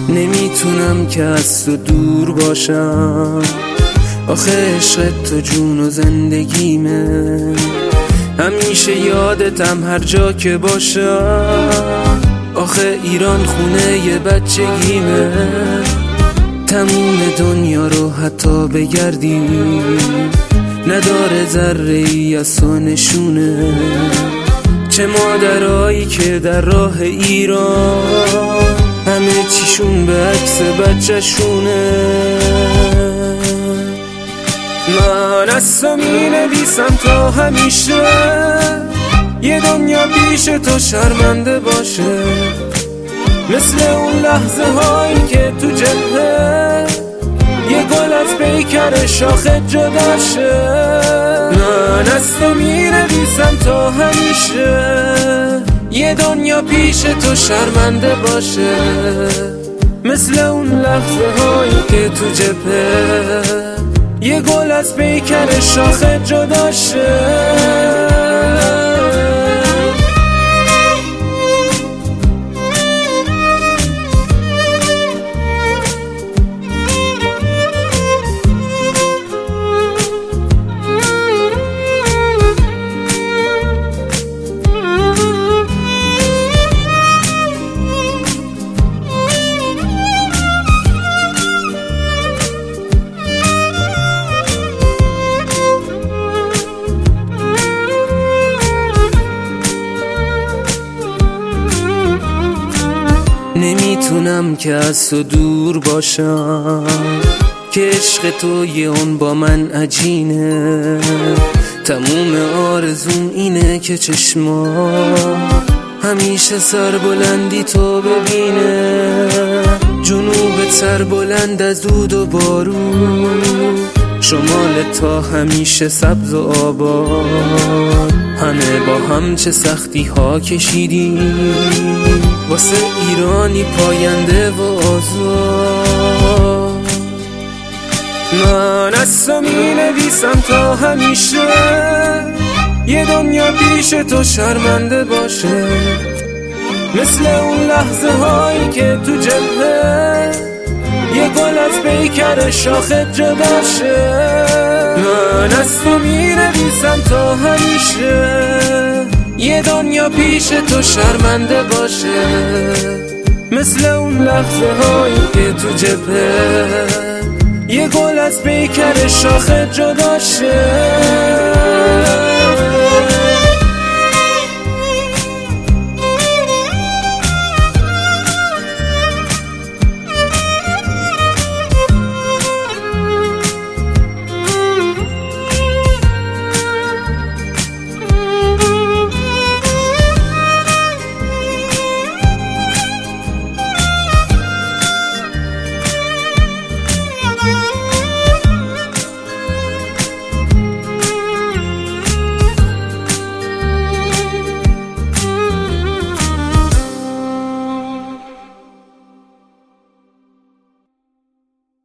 نمیتونم که از تو دور باشم، آخه عشق تو جون و زندگیمه، همیشه یادتم هر جا که باشم، آخه ایران خونه بچگیمه، تموم دنیا رو حتی بگردی نداره ذره‌ای از تو نشونه، چه مادرایی که در راه ایران همه چیشون به عکس بچه شونه. من از تو می نویسم تا همیشه یه دنیا پیش تو شرمنده باشه، مثل اون لحظه هایی که تو جبهه یه گل از پیکر شاخه جدا شه. من از تو می نویسم تا همیشه یه دنیا پیش تو شرمنده باشه، مثل اون لحظه هایی که تو جبهه یه گل از پیکر شاخه جدا شه. نمیتونم که از تو دور باشم، که عشق تو یه اون با من عجینه، تموم آرزوم اینه که چشما همیشه سر بلندی تو ببینه، جنوب سر بلند از دود و بارون، شمال تا همیشه سبز و آباد، همه با هم چه سختی ها کشیدیم واسه ایرانی پاینده و آزاد. من از تو می نویسم تا همیشه یه دنیا پیش تو شرمنده باشه، مثل اون لحظه هایی که تو جبهه یه گل از پیکر شاخه جدا شه. من از تو می نویسم تا همیشه یه دنیا پیش تو شرمنده باشه، مثل اون لحظه هایی که تو جبهه یه گل از پیکر شاخه جدا شه.